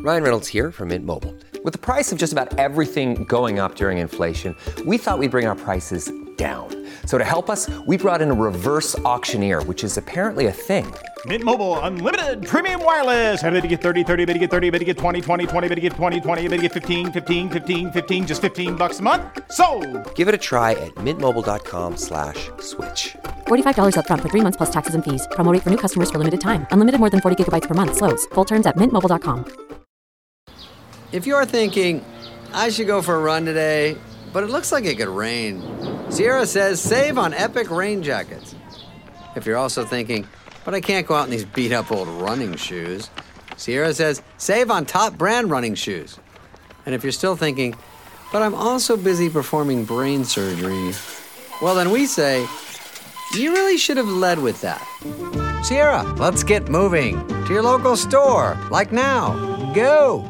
Ryan Reynolds here from Mint Mobile. With the price of just about everything going up during inflation, we thought we'd bring our prices down. So to help us, we brought in a reverse auctioneer, which is apparently a thing. Mint Mobile Unlimited Premium Wireless. How to get 30, 30, bit to get 30, bit to get 20, 20, 20, bit to get 20, 20, bit to get 15, 15, 15, 15, just $15 a month? Sold! Give it a try at mintmobile.com/switch. $45 up front for 3 months plus taxes and fees. Promo rate for new customers for limited time. Unlimited more than 40 gigabytes per month. Slows full terms at mintmobile.com. If you're thinking, I should go for a run today, but it looks like it could rain, Sierra says save on epic rain jackets. If you're also thinking, but I can't go out in these beat-up old running shoes, Sierra says save on top brand running shoes. And if you're still thinking, but I'm also busy performing brain surgery, well then we say, you really should have led with that. Sierra, let's get moving to your local store, like now. Go!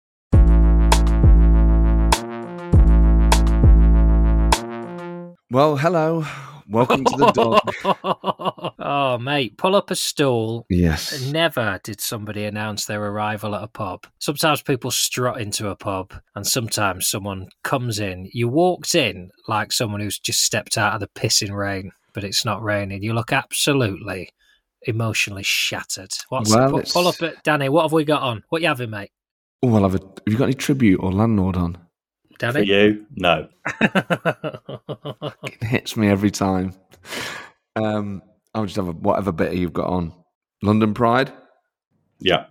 Well, hello. Welcome to the dog. Oh, mate, pull up a stool. Yes. Never did somebody announce their arrival at a pub. Sometimes people strut into a pub, and sometimes someone comes in. You walked in like someone who's just stepped out of the pissing rain, but it's not raining. You look absolutely emotionally shattered. Pull up it, Danny. What have we got on? What you having, mate? Oh, well, have you got any tribute or landlord on? Danny? For you, no. It hits me every time. I'll just have whatever bit you've got on. London Pride? Yeah.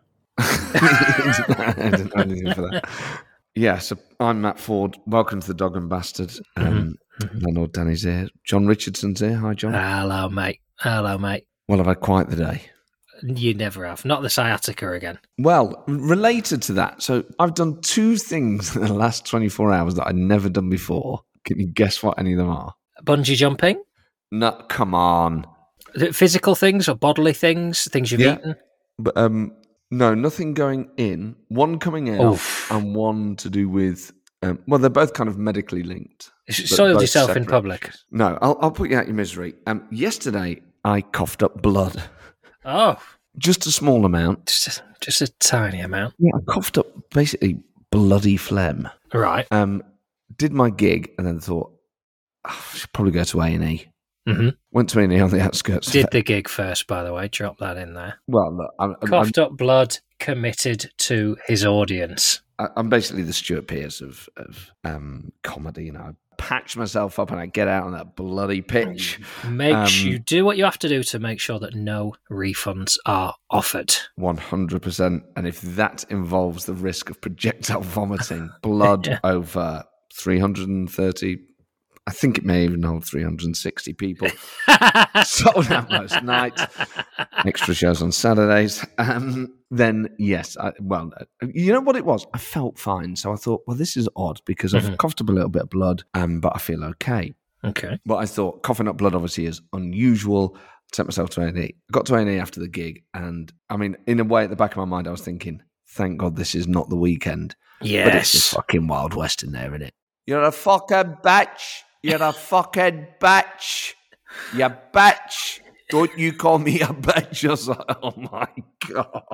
I didn't know anything for that. Yeah, so I'm Matt Ford. Welcome to the Dog and Bastard. Landlord Danny's here. John Richardson's here. Hi, John. Hello, mate. Hello, mate. Well, I've had quite the day. You never have. Not the sciatica again. Well, related to that, so I've done two things in the last 24 hours that I'd never done before. Can you guess what any of them are? Bungee jumping? No, come on. Physical things or bodily things? Things you've eaten? But no, nothing going in. One coming out and one to do with, well, they're both kind of medically linked. Soiled yourself separate. in public? No, I'll put you out your misery. Yesterday, I coughed up blood. Oh. Just a small amount. Just a tiny amount. Yeah, I coughed up basically bloody phlegm. Right. Did my gig and then thought, I should probably go to A&E. Mm-hmm. Went to A&E on the outskirts. Did the gig first, by the way. Drop that in there. Well, look, Coughed up blood, committed to his audience. I'm basically the Stuart Pearce of comedy. You know, I patch myself up and I get out on that bloody pitch. You do what you have to do to make sure that no refunds are offered. 100%. And if that involves the risk of projectile vomiting, blood over 330, I think it may even hold 360 people. Sold out most nights. Extra shows on Saturdays. Then, yes. You know what it was? I felt fine. So I thought, well, this is odd because I've coughed up a little bit of blood, but I feel okay. Okay. But I thought coughing up blood obviously is unusual. I sent myself to A&E. I got to A&E after the gig. And, I mean, in a way, at the back of my mind, I was thinking, thank God this is not the weekend. Yes. But it's the fucking Wild West in there, isn't it? You're a fucking bitch. You're a fucking bitch. You bitch. Don't you call me a bitch. I was like, oh my God.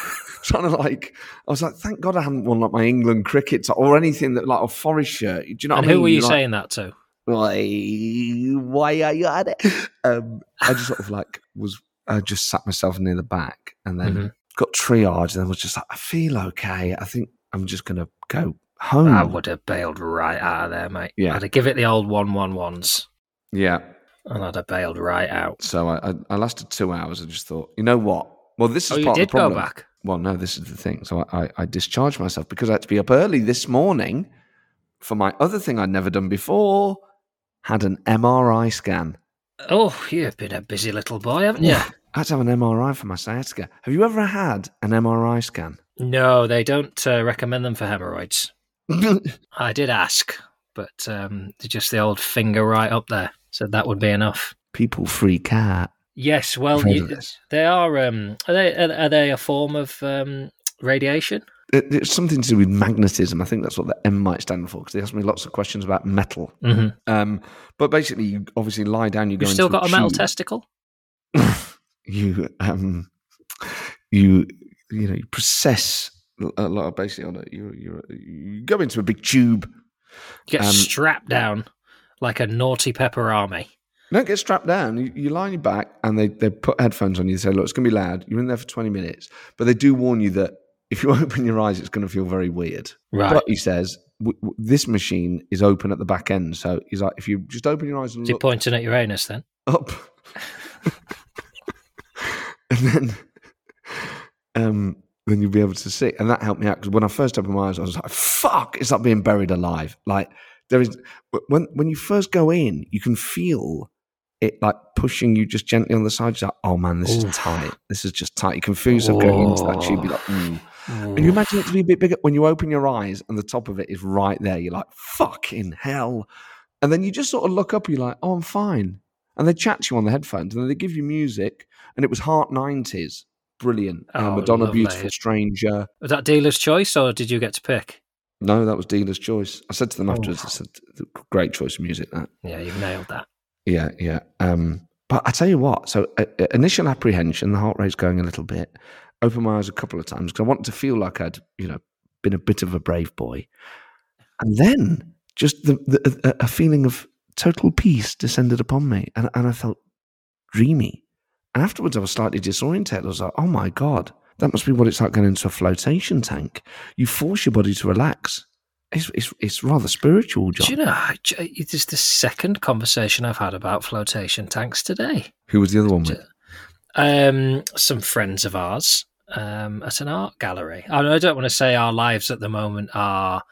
I was like, thank God I haven't won like my England cricket or anything that like a Forest shirt. Do you know what I mean? Who were you saying that to? Why are you at it? I just sort of I just sat myself near the back and then got triaged and then was just like, I feel okay. I think I'm just going to go home. I would have bailed right out of there, mate. Yeah. I'd have give it the old 111s. Yeah. And I'd have bailed right out. So I lasted 2 hours and just thought, you know what? Well, this is part of the you did problem. go back? Well, no, this is the thing. So I discharged myself because I had to be up early this morning for my other thing I'd never done before, had an MRI scan. Oh, you've been a busy little boy, haven't you? I had to have an MRI for my sciatica. Have you ever had an MRI scan? No, they don't recommend them for hemorrhoids. I did ask, but just the old finger right up there. So that would be enough. People freak out. Yes, well, they are. Are they a form of radiation? It's something to do with magnetism. I think that's what the M might stand for because they asked me lots of questions about metal. Mm-hmm. But basically, you obviously lie down. You've still got a metal testicle. You process a lot of basically on it. You go into a big tube. You get strapped down like a naughty pepperami. Don't get strapped down. You lie on your back and they put headphones on you and say, look, it's going to be loud. You're in there for 20 minutes. But they do warn you that if you open your eyes, it's going to feel very weird. Right. But he says, this machine is open at the back end. So he's like, if you just open your eyes and Is he pointing at Uranus then? up. And then you'll be able to see. And that helped me out because when I first opened my eyes, I was like, fuck, it's like being buried alive. Like there is, when you first go in, you can feel it like pushing you just gently on the side. You're like, oh man, this is tight. This is just tight. You can feel yourself going into that tube. You're like, And you imagine it to be a bit bigger when you open your eyes and the top of it is right there. You're like, fucking hell. And then you just sort of look up and you're like, oh, I'm fine. And they chat to you on the headphones and then they give you music. And it was Heart 90s. Brilliant. Madonna, lovely. Beautiful Stranger. Was that dealer's choice or did you get to pick? No, that was dealer's choice. I said to them afterwards, I said, great choice of music, that. Yeah, you've nailed that. Yeah. But I tell you what, so initial apprehension, the heart rate's going a little bit. Opened my eyes a couple of times because I wanted to feel like I'd, been a bit of a brave boy. And then just a feeling of total peace descended upon me. And I felt dreamy. And afterwards, I was slightly disoriented. I was like, oh my God, that must be what it's like going into a flotation tank. You force your body to relax. It's rather spiritual, John. Do you know, it is the second conversation I've had about flotation tanks today. Who was the other one with? Some friends of ours at an art gallery. I don't want to say our lives at the moment are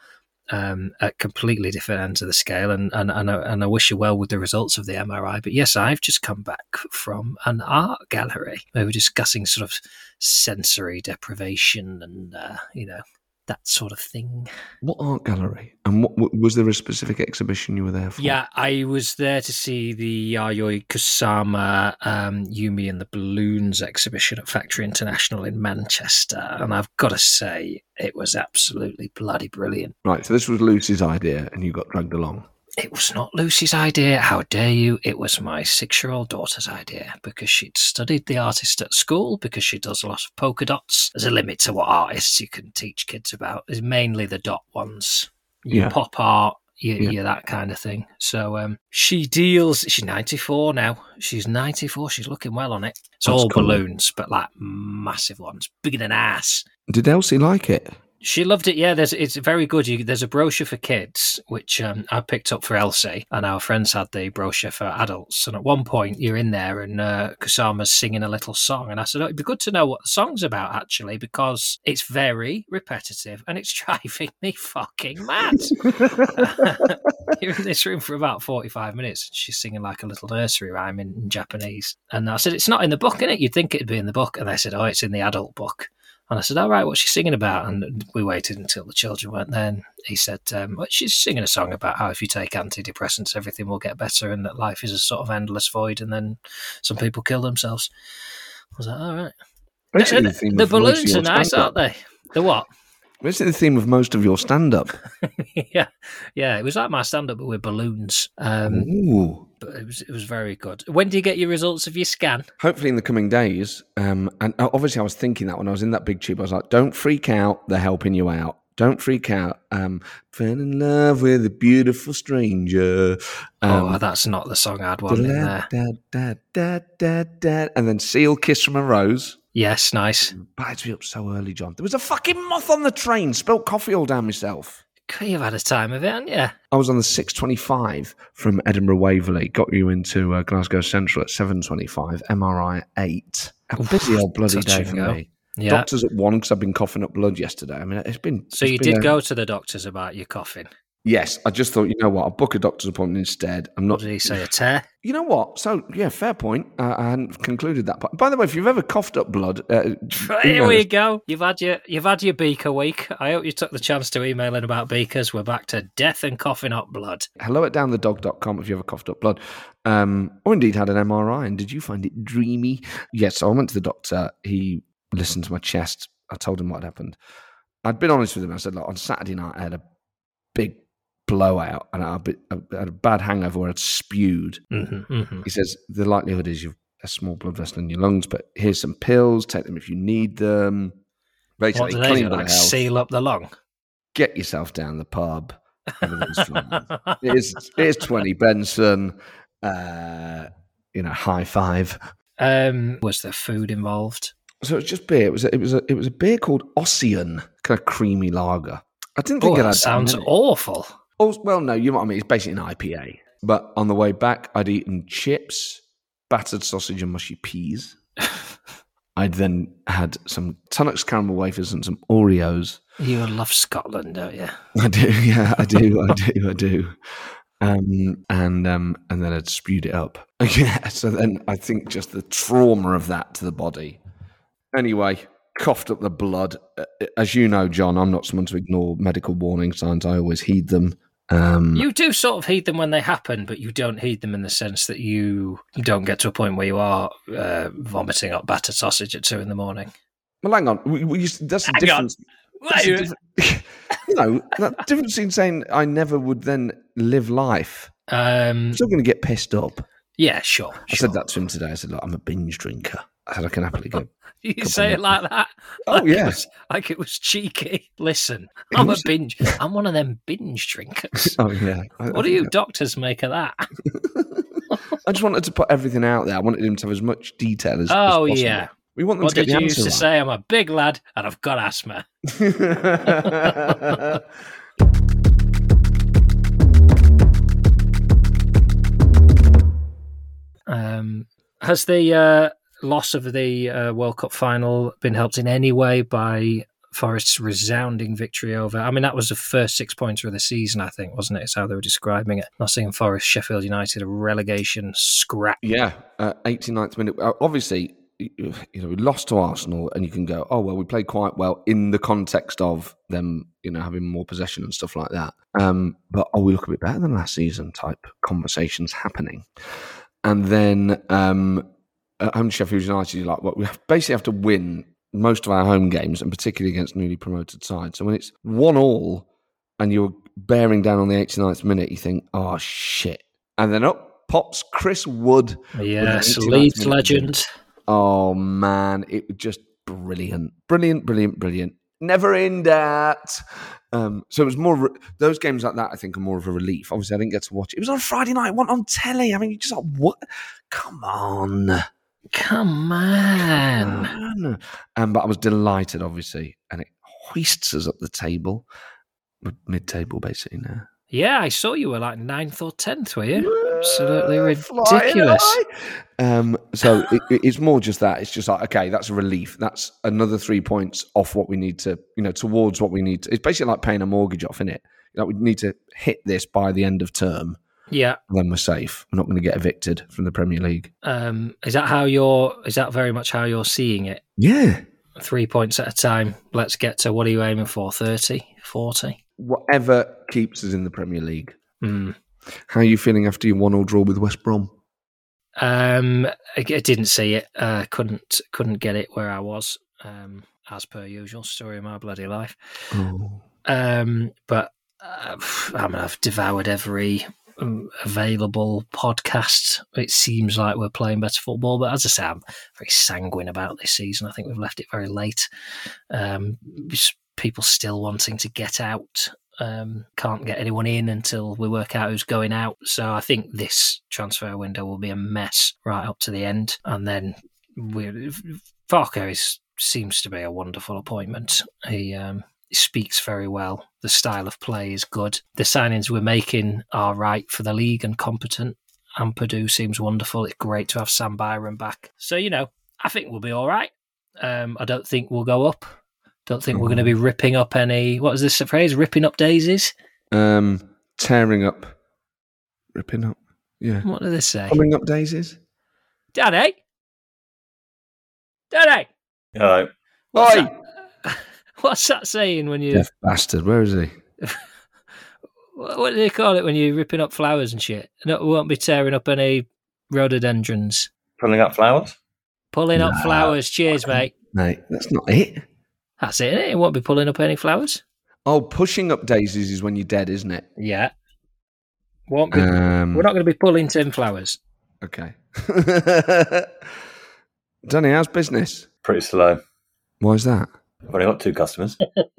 at completely different ends of the scale, and I wish you well with the results of the MRI. But yes, I've just come back from an art gallery. We were discussing sort of sensory deprivation and that sort of thing. What art gallery? And what was there a specific exhibition you were there for? Yeah, I was there to see the Yayoi Kusama Yumi and the Balloons exhibition at Factory International in Manchester. And I've got to say, it was absolutely bloody brilliant. Right, so this was Lucy's idea and you got dragged along. It was not Lucy's idea, how dare you? It was my 6-year-old daughter's idea because she'd studied the artist at school because she does a lot of polka dots. There's a limit to what artists you can teach kids about. It's mainly the dot ones. Pop art, that kind of thing. So she's 94 now. She's 94. She's looking well on it. It's all cool. Balloons, but like massive ones, bigger than ass. Did Elsie like it? She loved it, yeah. It's very good. There's a brochure for kids, which I picked up for Elsie, and our friends had the brochure for adults. And at one point, you're in there, and Kusama's singing a little song. And I said, it'd be good to know what the song's about, actually, because it's very repetitive, and it's driving me fucking mad. You're in this room for about 45 minutes, and she's singing like a little nursery rhyme in Japanese. And I said, it's not in the book, innit? You'd think it'd be in the book. And they said, oh, it's in the adult book. And I said, all right, what's she singing about? And we waited until the children weren't there. And he said, she's singing a song about how if you take antidepressants, everything will get better and that life is a sort of endless void. And then some people kill themselves. I was like, all right. The balloons are nice, aren't they? The what? Where's the theme of most of your stand-up? Yeah, it was like my stand-up, but with balloons. Ooh. But it was very good. When do you get your results of your scan? Hopefully in the coming days. And obviously I was thinking that when I was in that big tube, I was like, don't freak out. They're helping you out. Don't freak out. Fell in love with a beautiful stranger. That's not the song I'd want in there. And then Seal, Kiss from a Rose. Yes, nice. Bites me up so early, John. There was a fucking moth on the train. Spilt coffee all down myself. You've had a time of it, haven't you? I was on the 6:25 from Edinburgh Waverley. Got you into Glasgow Central at 7:25. MRI 8. A busy old bloody day for me. Yeah. Doctors at 1 because I've been coughing up blood yesterday. I mean, it's been... So you did go to the doctors about your coughing? Yes, I just thought, you know what, I'll book a doctor's appointment instead. I'm not. What did he say, a tear? You know what? So, yeah, fair point. I hadn't concluded that part. By the way, if you've ever coughed up blood... Here we go. You've had your beaker week. I hope you took the chance to email in about beakers. We're back to death and coughing up blood. hello@downthedog.com if you ever coughed up blood. Or indeed had an MRI. And did you find it dreamy? Yes, so I went to the doctor. He listened to my chest. I told him what had happened. I'd been honest with him. I said, look, on Saturday night, I had a big blowout and I had a bad hangover where I'd spewed. He says, the likelihood is you've a small blood vessel in your lungs, but here's some pills, take them if you need them. Basically, What do they clean do? bill Like of health. seal up the lung? Get yourself down the pub. Everything's fine. Here's 20 Benson. High five. Was there food involved? So it's just beer. It was a beer called Ossian, kind of creamy lager. I didn't think it that had sounds that in it. awful. Oh, well, no, you know what I mean. It's basically an IPA. But on the way back, I'd eaten chips, battered sausage, and mushy peas. I'd then had some Tunnocks caramel wafers and some Oreos. You love Scotland, don't you? I do, yeah, I do. And then I'd spewed it up. Yeah, so then I think just the trauma of that to the body. Anyway, coughed up the blood. As you know, John, I'm not someone to ignore medical warning signs. I always heed them. You do sort of heed them when they happen, but you don't heed them in the sense that you don't get to a point where you are vomiting up battered sausage at 2 a.m. Well, hang on. That's the difference. That difference in saying I never would then live life. I'm still going to get pissed up. Yeah, sure. I said that to him today. I said, look, I'm a binge drinker. I said, I can happily go. You say it like that? Oh, yeah. Like it was cheeky. Listen, I'm one of them binge drinkers. Oh, yeah. What do you doctors make of that? I just wanted to put everything out there. I wanted him to have as much detail as possible. Yeah. We want them What to get did the you answer used to say? I'm a big lad and I've got asthma. Has the loss of the World Cup final been helped in any way by Forest's resounding victory over? I mean, that was the first 6-pointer of the season, I think, wasn't it? It's how they were describing it. Nottingham Forest, Sheffield United, a relegation scrap. Yeah, 89th minute. Obviously, we lost to Arsenal, and you can go, oh, well, we played quite well in the context of them, having more possession and stuff like that. But, we look a bit better than last season type conversations happening. And then at home to Sheffield United, you're like, well, we basically have to win most of our home games, and particularly against newly promoted sides. So when it's 1-1 and you're bearing down on the 89th minute, you think, oh, shit. And then up pops Chris Wood. Yes, Leeds legend. Oh, man, it was just brilliant. Brilliant. Never in doubt. So it was more, those games like that, I think, are more of a relief. Obviously, I didn't get to watch it. It was on Friday night, one on telly. I mean, you just like, what? Come on. But I was delighted, obviously, and it hoists us up the table. Mid-table, basically, now. Yeah, I saw you were like 9th or 10th, were you? Absolutely ridiculous. So it's more just that. It's just like, okay, that's a relief. That's another 3 points off what we need to, towards what we need to. It's basically like paying a mortgage off, isn't it? We need to hit this by the end of term. Yeah. Then we're safe. We're not going to get evicted from the Premier League. Is that very much how you're seeing it? Yeah. 3 points at a time. Let's get to, what are you aiming for? 30, 40? Whatever keeps us in the Premier League. Mm. How are you feeling after your 1-1 draw with West Brom? I didn't see it. Couldn't get it where I was. As per usual, story of my bloody life. Oh. But I've devoured every available podcast. It seems like we're playing better football, but as I say, I'm very sanguine about this season. I think we've left it very late. People still wanting to get out. Can't get anyone in until we work out who's going out. So I think this transfer window will be a mess right up to the end. And then Farke seems to be a wonderful appointment. He speaks very well. The style of play is good. The signings we're making are right for the league and competent. Ampadu seems wonderful. It's great to have Sam Byron back. So, I think we'll be all right. I don't think we'll go up. Don't think we're going to be ripping up any... What was this phrase? Ripping up daisies? Tearing up. Ripping up. Yeah. What do they say? Pulling up daisies? Daddy? Hello. What's that saying when you... Deaf bastard, where is he? What do they call it when you're ripping up flowers and shit? No, we won't be tearing up any rhododendrons. Pulling up flowers? Pulling up flowers. Cheers, mate. Mate, that's not it. That's it, innit? It won't be pulling up any flowers. Oh, pushing up daisies is when you're dead, isn't it? Yeah. Won't be, we're not going to be pulling 10 flowers. Okay. Danny, how's business? Pretty slow. Why is that? I've only got 2 customers.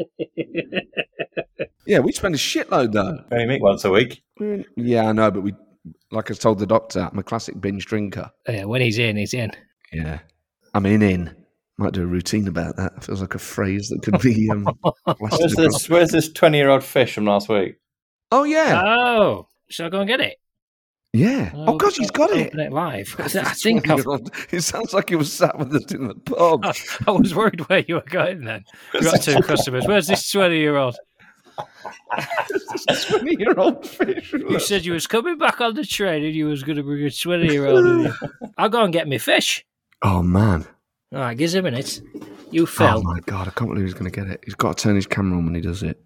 Yeah, we spend a shitload though. Only meet once a week. Yeah, I know, but we, like I told the doctor, I'm a classic binge drinker. Yeah, when he's in, he's in. Yeah, I'm in. Might do a routine about that. It feels like a phrase that could be. Where's this 20-year-old fish from last week? Oh yeah. Oh, shall I go and get it? Yeah. Oh God, he's got it. Open it live. I think I've... It sounds like he was sat with us in the pub. I was worried where you were going then. We've got 2 customers. Where's this 20-year-old? 20-year-old fish. You said you was coming back on the train and you was going to bring a 20-year-old with you. I'll go and get me fish. Oh man. All right, give us a minute. You Phil. Oh my God, I can't believe he's going to get it. He's got to turn his camera on when he does it.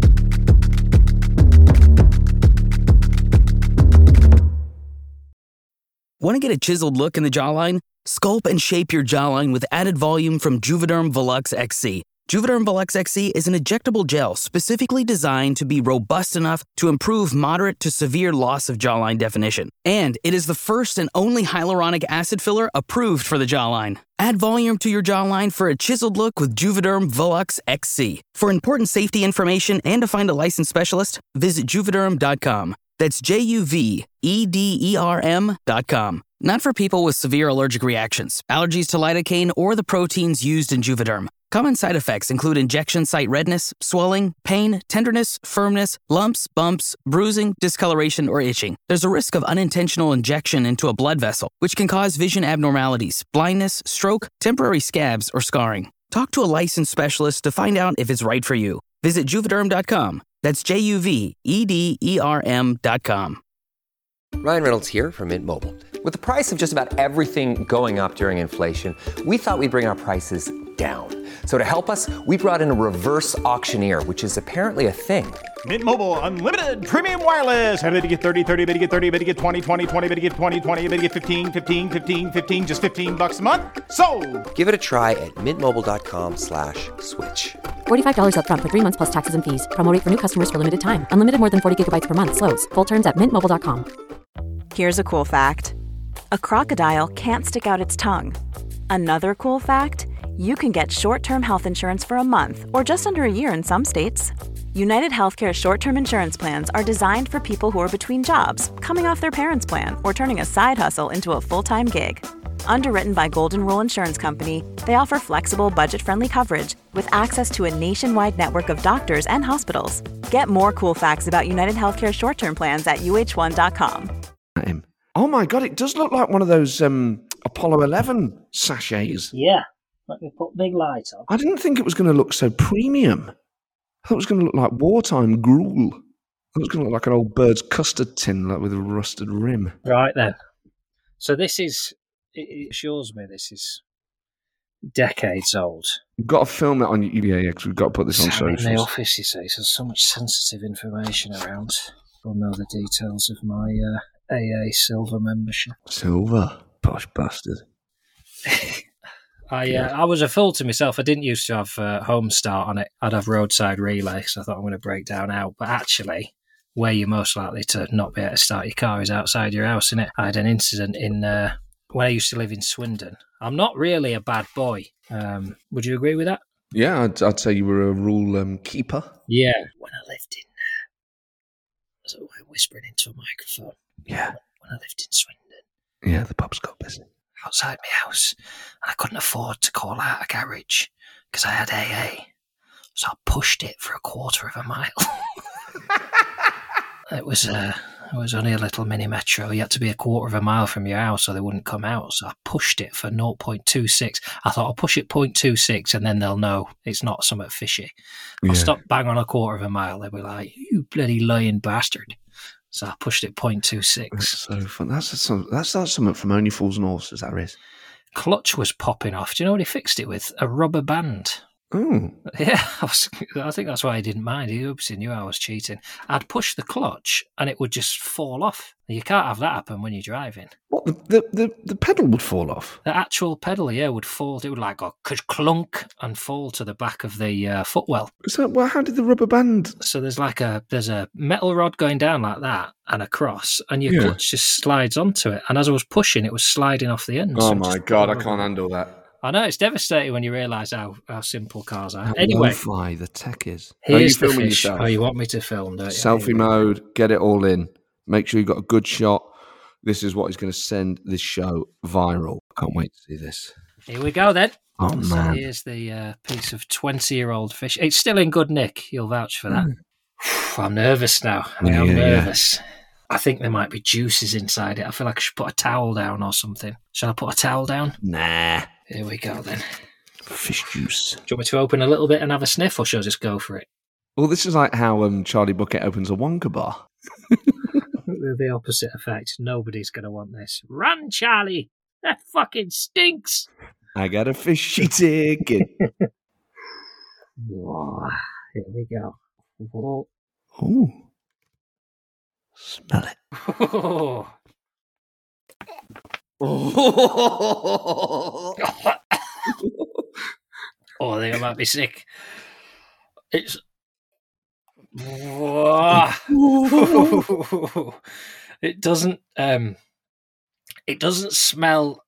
Want to get a chiseled look in the jawline? Sculpt and shape your jawline with added volume from Juvederm Volux XC. Juvederm Volux XC is an injectable gel specifically designed to be robust enough to improve moderate to severe loss of jawline definition. And it is the first and only hyaluronic acid filler approved for the jawline. Add volume to your jawline for a chiseled look with Juvederm Volux XC. For important safety information and to find a licensed specialist, visit Juvederm.com. That's JUVEDERM.com. Not for people with severe allergic reactions, allergies to lidocaine, or the proteins used in Juvederm. Common side effects include injection site redness, swelling, pain, tenderness, firmness, lumps, bumps, bruising, discoloration, or itching. There's a risk of unintentional injection into a blood vessel, which can cause vision abnormalities, blindness, stroke, temporary scabs, or scarring. Talk to a licensed specialist to find out if it's right for you. Visit Juvederm.com. That's JUVEDERM.com. Ryan Reynolds here from Mint Mobile. With the price of just about everything going up during inflation, we thought we'd bring our prices down. So to help us, we brought in a reverse auctioneer, which is apparently a thing. Mint Mobile Unlimited Premium Wireless. How to get 30, 30, how to get 30, how to get 20, 20, 20, how to get 20, 20, how to get 15, 15, 15, 15, just $15 a month? Sold! Give it a try at mintmobile.com/switch. $45 up front for 3 months plus taxes and fees. Promo rate for new customers for limited time. Unlimited more than 40 gigabytes per month. Slows full terms at mintmobile.com. Here's a cool fact. A crocodile can't stick out its tongue. Another cool fact, you can get short-term health insurance for a month or just under a year in some states. United Healthcare short-term insurance plans are designed for people who are between jobs, coming off their parents' plan, or turning a side hustle into a full-time gig. Underwritten by Golden Rule Insurance Company, they offer flexible, budget-friendly coverage with access to a nationwide network of doctors and hospitals. Get more cool facts about United Healthcare short-term plans at uh1.com. Oh my God, it does look like one of those Apollo 11 sachets. Yeah. Let me put big light on. I didn't think it was going to look so premium. I thought it was going to look like wartime gruel. I thought it was going to look like an old bird's custard tin like with a rusted rim. Right then. So this is, it assures me this is decades old. You've got to film it on your because we've got to put this on Sam socials. in the office, you say, so there's so much sensitive information around. We'll know the details of my AA Silver membership. Silver? Posh bastard. I was a fool to myself. I didn't used to have home start on it. I'd have roadside relay, so I thought I'm going to break down out. But actually, where you're most likely to not be able to start your car is outside your house, innit? I had an incident in when I used to live in Swindon. I'm not really a bad boy. Would you agree with that? Yeah, I'd say you were a rule keeper. Yeah. When I lived in... so we're whispering into a microphone. Yeah. When I lived in Swindon. Yeah, the pub's got busy. Outside my house, and I couldn't afford to call out a garage because I had AA, so I pushed it for 1/4 mile. It was only a little mini metro. You had to be 1/4 mile from your house, so they wouldn't come out. So I pushed it for 0.26. I thought I'll push it 0.26, and then they'll know it's not something fishy. I'll stop bang on 1/4 mile. They'll be like, "You bloody lying bastard." So I pushed it 0.26. That's so fun. That's something from Only Fools and Horses, that is. Clutch was popping off. Do you know what he fixed it with? A rubber band. Oh. Yeah, I think that's why he didn't mind. He obviously knew I was cheating. I'd push the clutch and it would just fall off. You can't have that happen when you're driving. What, the pedal would fall off? The actual pedal, yeah, would fall. It would like go clunk and fall to the back of the footwell. So, well, how did the rubber band... So there's a metal rod going down like that and across, and your clutch just slides onto it. And as I was pushing, it was sliding off the end. Oh my God, I can't handle that. I know, it's devastating when you realise how simple cars are. How Anyway, lo-fi the tech is. here's Are you the filming fish. yourself? Oh, you want me to film, don't you? Selfie mode, get it all in. Make sure you got a good shot. This is what is going to send this show viral. Can't wait to see this. Here we go then. Oh, So man. here's the piece of 20-year-old fish. It's still in good nick. You'll vouch for that. I'm nervous now. I am nervous. I think there might be juices inside it. I feel like I should put a towel down or something. Shall I put a towel down? Nah. Here we go then. Fish juice. Do you want me to open a little bit and have a sniff, or shall I just go for it? Well, this is like how Charlie Bucket opens a Wonka bar. The opposite effect. Nobody's going to want this. Run, Charlie! That fucking stinks! I got a fishy ticket. Whoa. Here we go. Whoa. Ooh. Smell it. Oh. Oh, I think I might be sick. It's. Whoa. It doesn't. It doesn't smell.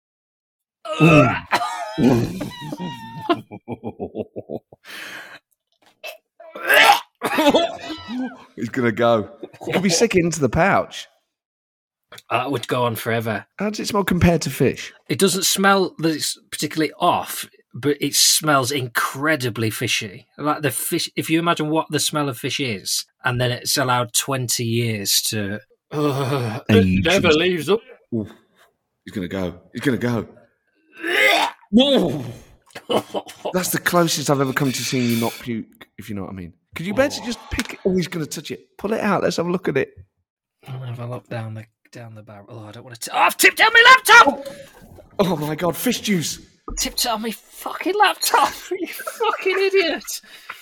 He's gonna go. You could be sick into the pouch. That would go on forever. How does it smell compared to fish? It doesn't smell that it's particularly off, but it smells incredibly fishy. Like the fish, if you imagine what the smell of fish is, and then it's allowed 20 years to. It never leaves up. Ooh. He's gonna go. He's gonna go. That's the closest I've ever come to seeing you not puke, if you know what I mean. Could you bear to just pick it? Oh, he's going to touch it. Pull it out. Let's have a look at it. I'll have a look down the barrel. Oh, I don't want to. I've tipped out my laptop! Oh my God, fish juice. Tipped out my fucking laptop, you fucking idiot.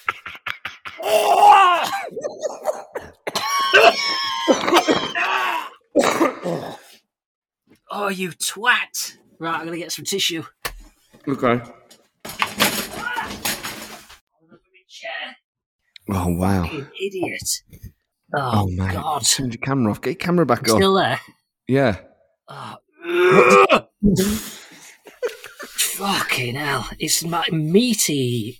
Oh, you twat. Right, I'm going to get some tissue. Okay. Oh, wow. You idiot. Oh, Oh, man. God. Turn your camera off. Get your camera back on. Still there? Yeah. Oh. Fucking hell. It's my meaty.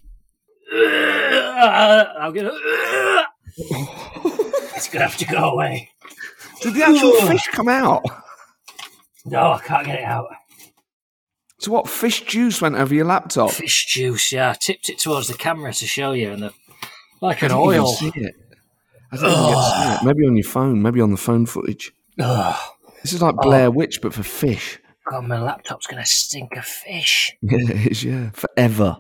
I'm going to. It's going to have to go away. Did the actual fish come out? No, I can't get it out. So what, fish juice went over your laptop? Fish juice, yeah. I tipped it towards the camera to show you, and like I an didn't even oil. see it. I didn't even get to see it. Maybe on your phone. Maybe on the phone footage. This is like Blair Witch, but for fish. God, my laptop's going to stink of fish. Yeah, it is, yeah. Forever.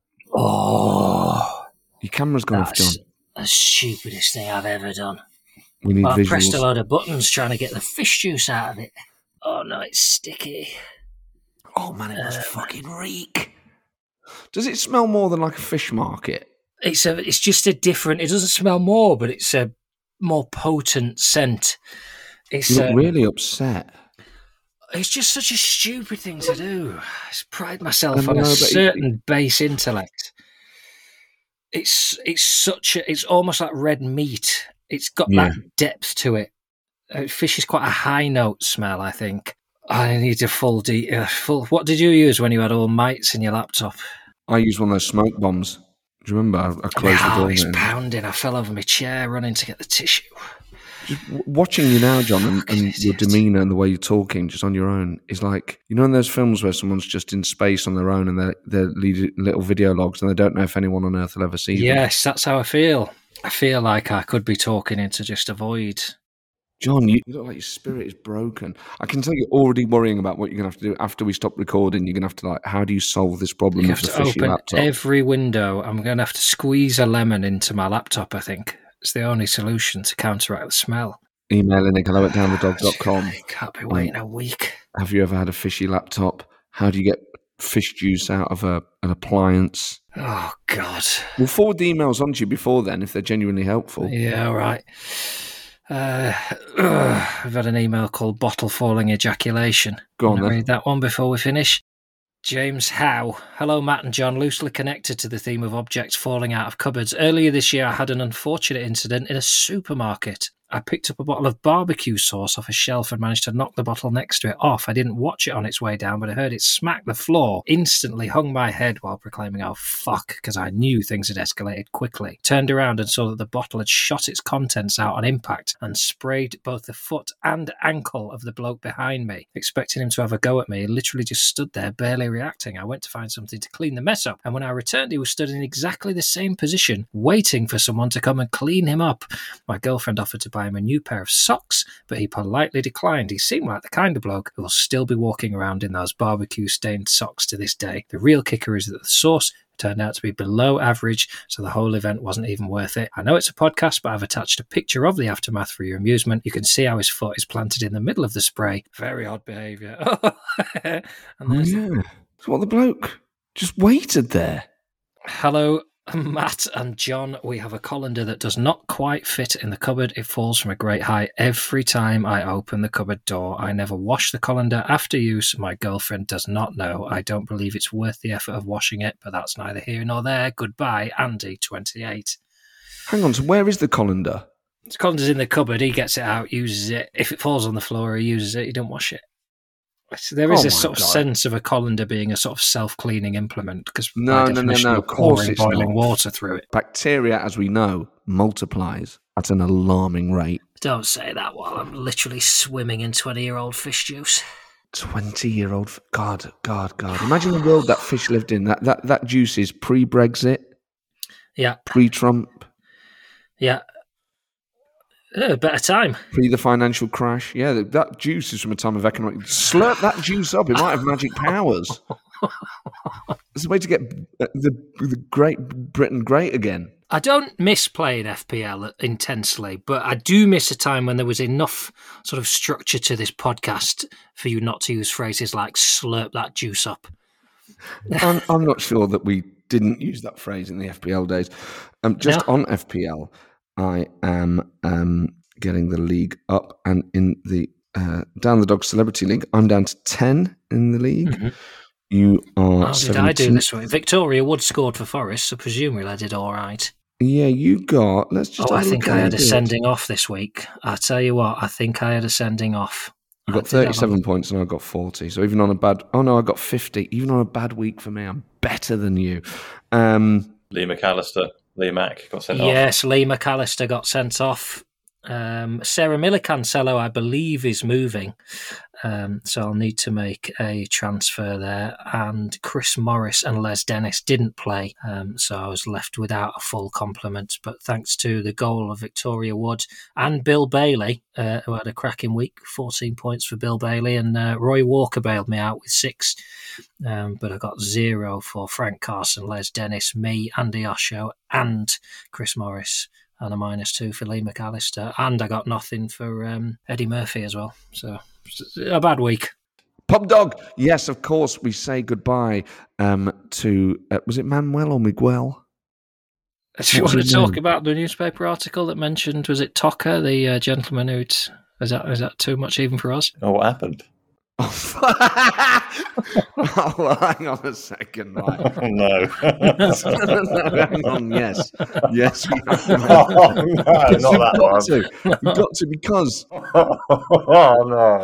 Oh. Your camera's gone off, John. That's the stupidest thing I've ever done. We need I visuals. pressed a load of buttons trying to get the fish juice out of it. Oh, no, it's sticky. Oh, man, it must fucking reek. Does it smell more than like a fish market? It's just a different. It doesn't smell more, but it's a more potent scent. It's You look really upset. It's just such a stupid thing to do. I just pride myself I on know, a but certain base intellect. It's almost like red meat. It's got that depth to it. Fish is quite a high note smell, I think. I need a full. What did you use when you had all mites in your laptop? I used one of those smoke bombs. Do you remember? I closed the door. It's pounding. I fell over my chair running to get the tissue. Just watching you now, John, and your demeanour and the way you're talking just on your own is like, you know, in those films where someone's just in space on their own and they're leading little video logs and they don't know if anyone on Earth will ever see them. Yes, that's how I feel. I feel like I could be talking into just a void. John, you look like your spirit is broken. I can tell you're already worrying about what you're going to have to do after we stop recording. You're going to have to, like, how do you solve this problem You with have the to fishy open laptop? every window. I'm going to have to squeeze a lemon into my laptop, I think. It's the only solution to counteract the smell. Emailing hello@downthe.com. I can't be waiting a week. Have you ever had a fishy laptop? How do you get fish juice out of an appliance? Oh, God. We'll forward the emails on to you before then if they're genuinely helpful. Yeah, all right. I've had an email called Bottle Falling Ejaculation. Go on, Can I then. read that one before we finish? James Howe. Hello, Matt and John. Loosely connected to the theme of objects falling out of cupboards. Earlier this year, I had an unfortunate incident in a supermarket. I picked up a bottle of barbecue sauce off a shelf and managed to knock the bottle next to it off. I didn't watch it on its way down, but I heard it smack the floor. Instantly hung my head while proclaiming, "Oh, fuck," because I knew things had escalated quickly. Turned around and saw that the bottle had shot its contents out on impact and sprayed both the foot and ankle of the bloke behind me. Expecting him to have a go at me, he literally just stood there, barely reacting. I went to find something to clean the mess up, and when I returned, he was stood in exactly the same position, waiting for someone to come and clean him up. My girlfriend offered to buy him a new pair of socks, but he politely declined. He seemed like the kind of bloke who will still be walking around in those barbecue-stained socks to this day. The real kicker is that the sauce turned out to be below average, so the whole event wasn't even worth it. I know it's a podcast, but I've attached a picture of the aftermath for your amusement. You can see how his foot is planted in the middle of the spray. Very odd behaviour. Well, the bloke just waited there. Hello, Matt and John. We have a colander that does not quite fit in the cupboard. It falls from a great height every time I open the cupboard door. I never wash the colander after use. My girlfriend does not know. I don't believe it's worth the effort of washing it, but that's neither here nor there. Goodbye, Andy, 28. Hang on, so where is the colander? The colander's in the cupboard. He gets it out, uses it. If it falls on the floor, he uses it. He don't wash it. So there is a sort of sense of a colander being a sort of self-cleaning implement because no. Of course, it's boiling water through it. Bacteria, as we know, multiplies at an alarming rate. Don't say that while I'm literally swimming in 20-year-old fish juice. 20-year-old, God! Imagine the world that fish lived in. That juice is pre-Brexit. Yeah. Pre-Trump. Yeah. Better time. Pre the financial crash. Yeah, that juice is from a time of economic... Slurp that juice up. It might have magic powers. It's a way to get the Great Britain great again. I don't miss playing FPL intensely, but I do miss a time when there was enough sort of structure to this podcast for you not to use phrases like slurp that juice up. I'm not sure that we didn't use that phrase in the FPL days. On FPL... I am getting the league up, and in the Down the Dog Celebrity League, I'm down to 10 in the league. Mm-hmm. You are. How did I do this week? Victoria Wood scored for Forest, so presumably I did all right. Yeah, you got. Let's just. I think I had a sending off this week. I tell you what, I think I had a sending off. You got 37 points, and I got 40. So even on a bad, I got 50. Even on a bad week for me, I'm better than you. Lee McAllister. Lee Mack got sent off. Yes, Lee McAllister got sent off. Sarah Miller-Cancelo, I believe, is moving. So I'll need to make a transfer there. And Chris Morris and Les Dennis didn't play. So I was left without a full complement. But thanks to the goal of Victoria Wood and Bill Bailey, who had a cracking week, 14 points for Bill Bailey. And Roy Walker bailed me out with 6. But I got 0 for Frank Carson, Les Dennis, me, Andy Osho, and Chris Morris. And a -2 for Lee McAllister. And I got nothing for Eddie Murphy as well. So, a bad week. Pub Dog. Yes, of course, we say goodbye to, was it Manuel or Miguel? Do you want to talk about the newspaper article that mentioned, was it Tocker, the gentleman who'd... Is that too much even for us? Oh, what happened? Oh, hang on a second. Right. Oh, no. No, hang on. Yes. We have to. Oh, no, not that one. We've got to because. Oh, no.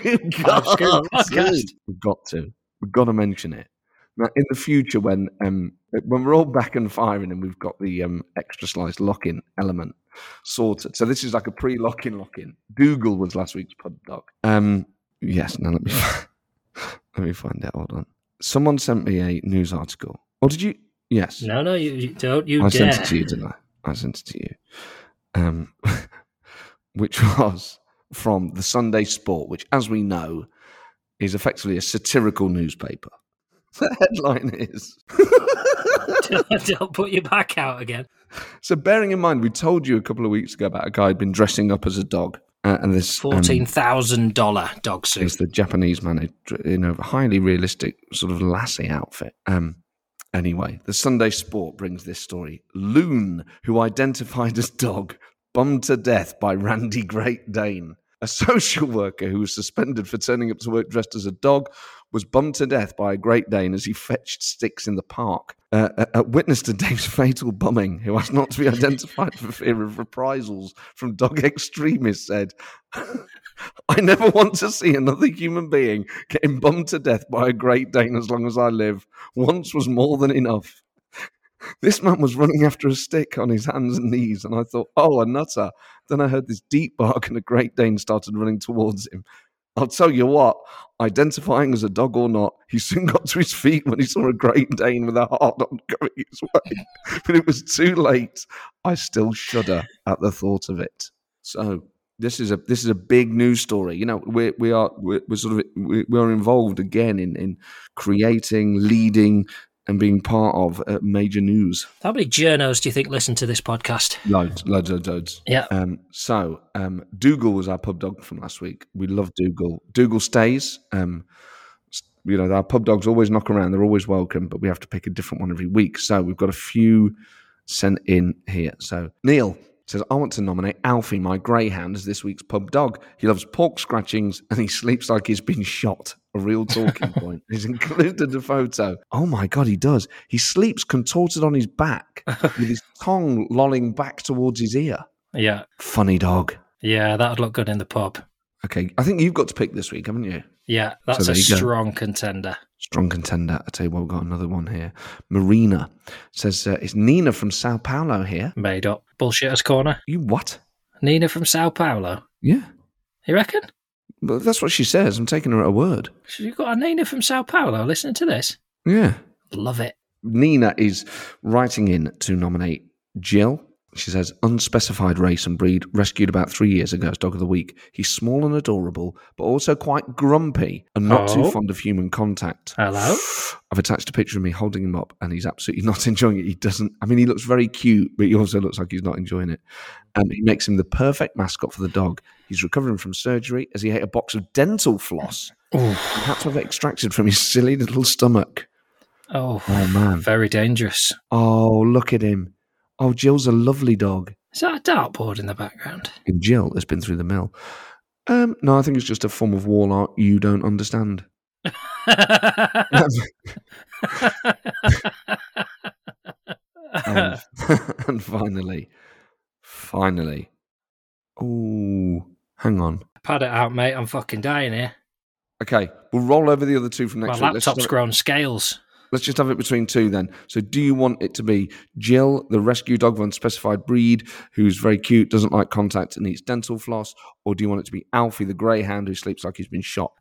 We've got to mention it. Now, in the future, when we're all back and firing and we've got the extra slice lock-in element sorted. So this is like a pre-lock-in. Dougal was last week's Pub Dog. Yes, now let me find out. Hold on. Someone sent me a news article. Or did you? Yes. No, you don't. I sent it to you, didn't I? I sent it to you. Which was from the Sunday Sport, which, as we know, is effectively a satirical newspaper. The headline is... Don't put your back out again. So bearing in mind, we told you a couple of weeks ago about a guy who'd been dressing up as a dog. And this $14,000 dog suit. It's the Japanese man in a highly realistic sort of lassie outfit. Anyway, the Sunday Sport brings this story. Loon, who identified as dog, bummed to death by Randy Great Dane. A social worker who was suspended for turning up to work dressed as a dog was bummed to death by a Great Dane as he fetched sticks in the park. A witness to Dave's fatal bumming, who asked not to be identified for fear of reprisals from dog extremists, said, I never want to see another human being getting bummed to death by a Great Dane as long as I live. Once was more than enough. This man was running after a stick on his hands and knees, and I thought, oh, a nutter. Then I heard this deep bark and a Great Dane started running towards him. I'll tell you what, identifying as a dog or not, he soon got to his feet when he saw a Great Dane with a heart on going his way. But it was too late. I still shudder at the thought of it. So this is a big news story. You know, we are involved again in creating, leading, and being part of major news. How many journos do you think listen to this podcast? Loads. Yeah. So Dougal was our pub dog from last week. We love Dougal. Dougal stays. Our pub dogs always knock around. They're always welcome, but we have to pick a different one every week. So we've got a few sent in here. So Neil says, I want to nominate Alfie, my greyhound, as this week's pub dog. He loves pork scratchings and he sleeps like he's been shot. A real talking point. He's included a photo. Oh my God, he does. He sleeps contorted on his back with his tongue lolling back towards his ear. Yeah. Funny dog. Yeah, that would look good in the pub. Okay, I think you've got to pick this week, haven't you? Yeah, that's a strong contender. Strong contender. I tell you what, we've got another one here. Marina says, it's Nina from Sao Paulo here. Made up. Bullshitter's Corner. You what? Nina from Sao Paulo? Yeah. You reckon? But that's what she says. I'm taking her at her word. So you've got a Nina from Sao Paulo listening to this? Yeah. Love it. Nina is writing in to nominate Jill. She says, unspecified race and breed, rescued about 3 years ago as Dog of the Week. He's small and adorable, but also quite grumpy and not too fond of human contact. Hello? I've attached a picture of me holding him up and he's absolutely not enjoying it. He looks very cute, but he also looks like he's not enjoying it. And he makes him the perfect mascot for the dog. He's recovering from surgery as he ate a box of dental floss and had to have it extracted from his silly little stomach. Oh, man. Very dangerous. Oh, look at him. Oh, Jill's a lovely dog. Is that a dartboard in the background? And Jill has been through the mill. No, I think it's just a form of wall art you don't understand. And finally. Oh, hang on. Pad it out, mate. I'm fucking dying here. Okay, we'll roll over the other two from next week. My laptop's grown scales. Let's just have it between two then. So do you want it to be Jill, the rescue dog of unspecified breed, who's very cute, doesn't like contact and eats dental floss? Or do you want it to be Alfie, the greyhound, who sleeps like he's been shot?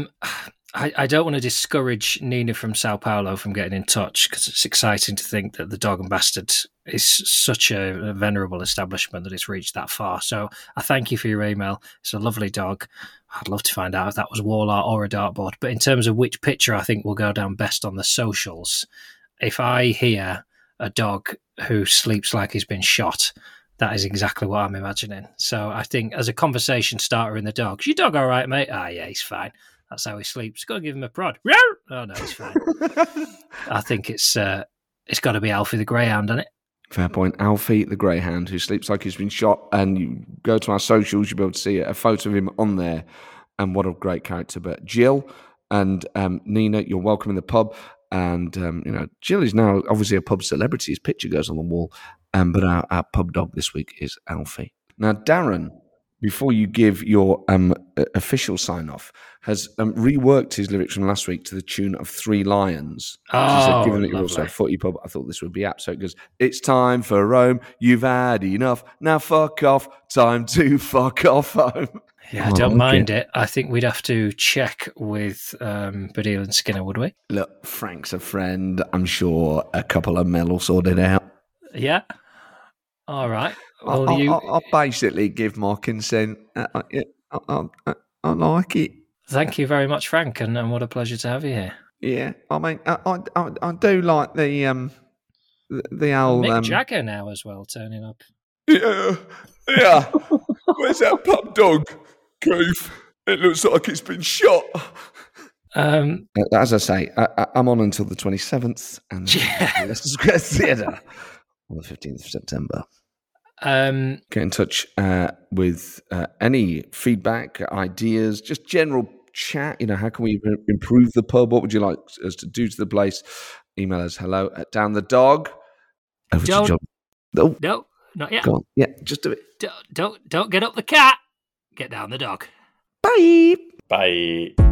I don't want to discourage Nina from Sao Paulo from getting in touch because it's exciting to think that the Dog and Bastard is such a venerable establishment that it's reached that far. So I thank you for your email. It's a lovely dog. I'd love to find out if that was wall art or a dartboard. But in terms of which picture I think will go down best on the socials, if I hear a dog who sleeps like he's been shot, that is exactly what I'm imagining. So I think as a conversation starter in the dog, is your dog all right, mate? Ah, yeah, he's fine. That's how he sleeps. Got to give him a prod. Oh, no, he's fine. I think it's got to be Alfie the Greyhound, hasn't it? Fair point. Alfie the Greyhound, who sleeps like he's been shot. And you go to our socials, you'll be able to see a photo of him on there. And what a great character. But Jill and Nina, you're welcome in the pub. And, Jill is now obviously a pub celebrity. His picture goes on the wall. But our pub dog this week is Alfie. Now, Darren, before you give your official sign-off, has reworked his lyrics from last week to the tune of Three Lions. Oh, she said, given that you're also a footy pub, I thought this would be apt. So it goes, it's time for Rome, you've had enough, now fuck off, time to fuck off home. Yeah, I don't mind it. I think we'd have to check with Baddiel and Skinner, would we? Look, Frank's a friend. I'm sure a couple of men will sort it out. Yeah. All right. Well, I'll basically give my consent. I like it. Thank you very much, Frank, and what a pleasure to have you here. Yeah, I mean, I do like the old Mick Jagger now as well turning up. Yeah. Where's that pup dog, Keith? It looks like it's been shot. As I say, I'm on until the 27th, and Leicester Square Theatre on the 15th of September. Get in touch with any feedback, ideas, just general chat? How can we improve the pub? What would you like us to do to the place? Email us hello@downthedog. Over to John. No, not yet. Go on. Yeah, just do it. Don't get up the cat. Get down the dog. Bye. Bye.